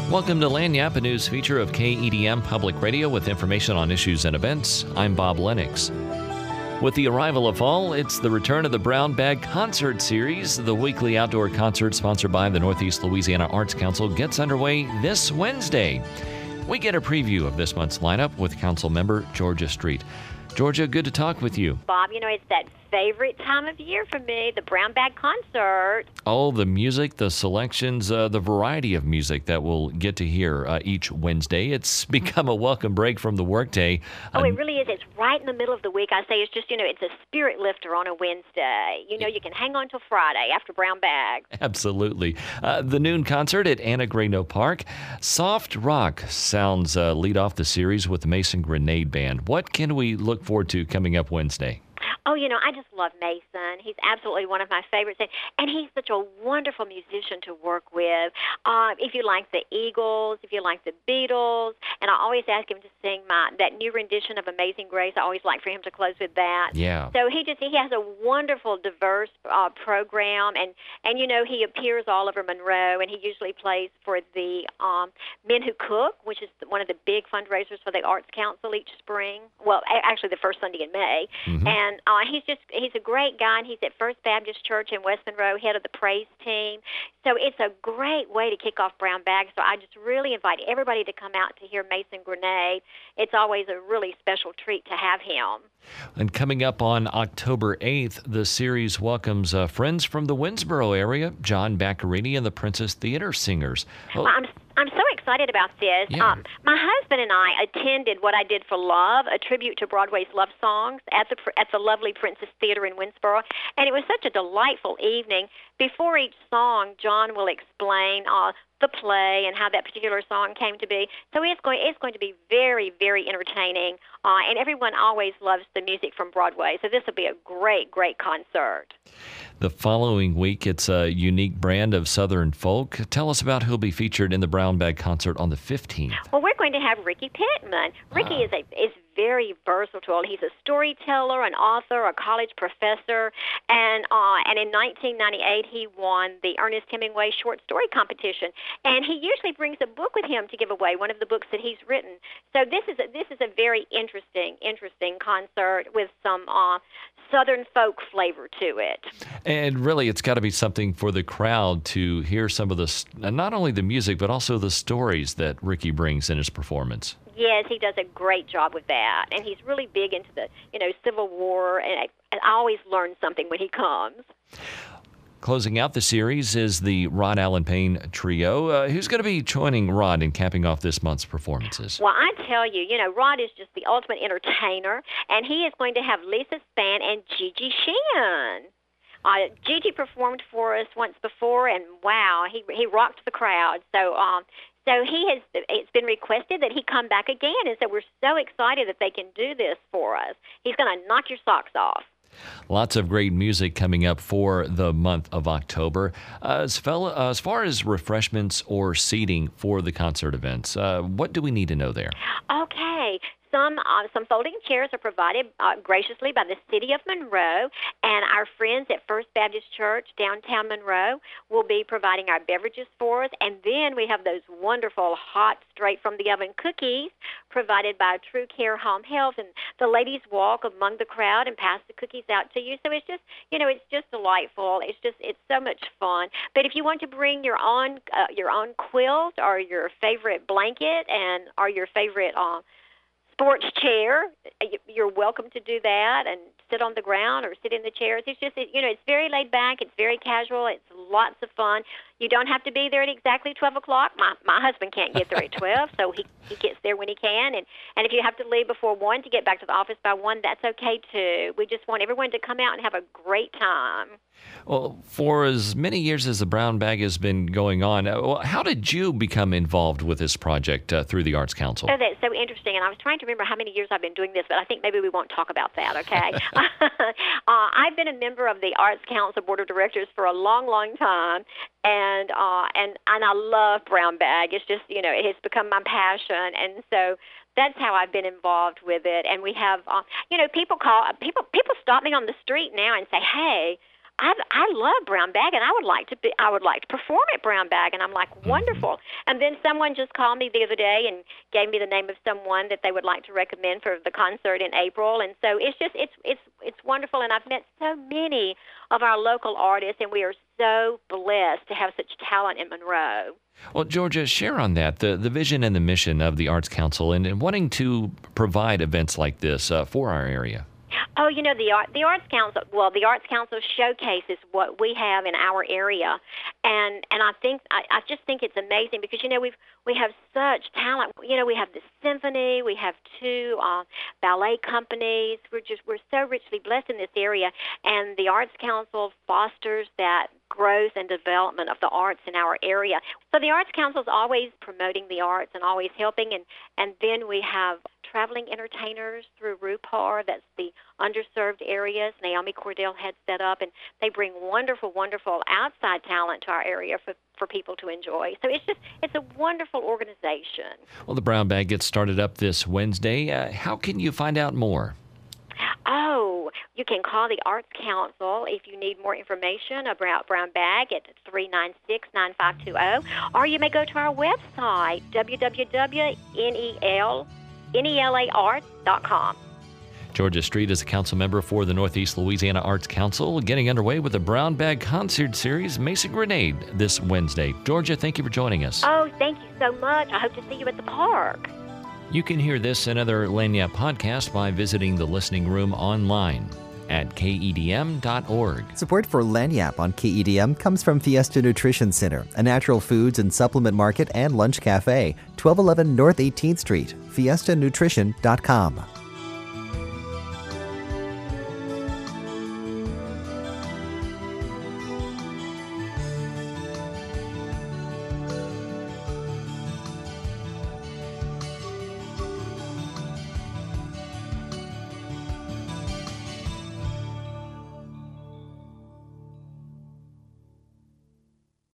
Welcome to Lagniappe, a news feature of KEDM Public Radio with information on issues and events. I'm Bob Lennox. With the arrival of fall, it's the return of the Brown Bag Concert Series. The weekly outdoor concert sponsored by the Northeast Louisiana Arts Council gets underway this Wednesday. We get a preview of this month's lineup with Council member Georgia Street. Georgia, good to talk with you. Bob, it's that favorite time of year for me, the Brown Bag Concert. Oh, the music, the selections, the variety of music that we'll get to hear each Wednesday. It's become a welcome break from the workday. Oh, it really is. It's right in the middle of the week. I say it's just, it's a spirit lifter on a Wednesday. You can hang on till Friday after Brown Bag. Absolutely. The noon concert at Anna Grayno Park. Soft rock sounds lead off the series with the Mason Grenade Band. What can we look forward to coming up Wednesday? Oh, I just love Mason. He's absolutely one of my favorites. And he's such a wonderful musician to work with. If you like the Eagles, if you like the Beatles, and I always ask him to sing that new rendition of Amazing Grace. I always like for him to close with that. Yeah. So he has a wonderful, diverse program. And he appears all over Monroe, and he usually plays for the Men Who Cook, which is one of the big fundraisers for the Arts Council each spring. Well, actually the first Sunday in May. Mm-hmm. And he's a great guy, and he's at First Baptist Church in West Monroe, head of the praise team. So it's a great way to kick off Brown Bag. So I just really invite everybody to come out to hear Mason Grenade. It's always a really special treat to have him. And coming up on October 8th, the series welcomes friends from the Winnsboro area, John Baccarini and the Princess Theater Singers. Oh. Well, I'm so excited about this. Yeah. My husband and I attended What I Did for Love, a tribute to Broadway's love songs at the lovely Princess Theater in Winnsboro, and it was such a delightful evening. Before each song, John will explain the play and how that particular song came to be. So it's going to be very, very entertaining, and everyone always loves the music from Broadway. So this will be a great, great concert. The following week, it's a unique brand of Southern folk. Tell us about who'll be featured in the Brown Bag concert on the 15th. Well, we're going to have Ricky Pittman. Ricky is very versatile. He's a storyteller, an author, a college professor, and in 1998 he won the Ernest Hemingway Short Story Competition. And he usually brings a book with him to give away, one of the books that he's written. So this is a very interesting concert with some Southern folk flavor to it. And really, it's got to be something for the crowd to hear some of not only the music, but also the stories that Ricky brings in his performance. Yes, he does a great job with that, and he's really big into the Civil War, and I always learn something when he comes. Closing out the series is the Rod Allen Payne Trio. Who's going to be joining Rod in capping off this month's performances? Well, I tell you, Rod is just the ultimate entertainer, and he is going to have Lisa Spann and Gigi Sheehan. Gigi performed for us once before, and wow, he rocked the crowd. So it's been requested that he come back again, and so we're so excited that they can do this for us. He's going to knock your socks off. Lots of great music coming up for the month of October. As far as refreshments or seating for the concert events, what do we need to know there? Okay. Some folding chairs are provided graciously by the City of Monroe, and our friends at First Baptist Church downtown Monroe will be providing our beverages for us. And then we have those wonderful hot, straight from the oven cookies provided by True Care Home Health, and the ladies walk among the crowd and pass the cookies out to you. So it's just, it's just delightful. It's so much fun. But if you want to bring your own quilt or your favorite blanket or your favorite sports chair, you're welcome to do that and sit on the ground or sit in the chairs. It's just, it's very laid back. It's very casual. It's lots of fun. You don't have to be there at exactly 12 o'clock. My husband can't get there at 12, so he gets there when he can. And if you have to leave before 1 to get back to the office by 1, that's okay, too. We just want everyone to come out and have a great time. Well, for as many years as the Brown Bag has been going on, how did you become involved with this project through the Arts Council? Oh, that's so interesting. And I was trying to remember how many years I've been doing this, but I think maybe we won't talk about that, okay? I've been a member of the Arts Council Board of Directors for a long, long time, and I love Brown Bag. It's just, it has become my passion, and so that's how I've been involved with it. And we have, people stop me on the street now and say, hey, I love Brown Bag, and I would like to perform at Brown Bag. And I'm like, wonderful. And then someone just called me the other day and gave me the name of someone that they would like to recommend for the concert in April. And so it's wonderful. And I've met so many of our local artists, and we are so blessed to have such talent in Monroe. Well, Georgia, share on that, the vision and the mission of the Arts Council and wanting to provide events like this for our area. Oh, the Arts Council. Well, the Arts Council showcases what we have in our area, and I just think it's amazing because we have such talent. We have the symphony, we have two ballet companies. We're so richly blessed in this area, and the Arts Council fosters that growth and development of the arts in our area. So the Arts Council is always promoting the arts and always helping, and then we have traveling entertainers through RUPAR. That's the underserved areas. Naomi Cordell heads that up, and they bring wonderful, wonderful outside talent to our area for people to enjoy. So it's a wonderful organization. Well, the Brown Bag gets started up this Wednesday. How can you find out more? Oh, you can call the Arts Council if you need more information about Brown Bag at 396-9520, or you may go to our website, www.nelaarts.com. Georgia Street is a council member for the Northeast Louisiana Arts Council, getting underway with the Brown Bag Concert Series, Mesa Grenade, this Wednesday. Georgia, thank you for joining us. Oh, thank you so much. I hope to see you at the park. You can hear this and other Lagniappe podcasts by visiting the Listening Room online at KEDM.org. Support for Lagniappe on KEDM comes from Fiesta Nutrition Center, a natural foods and supplement market and lunch cafe, 1211 North 18th Street, fiestanutrition.com.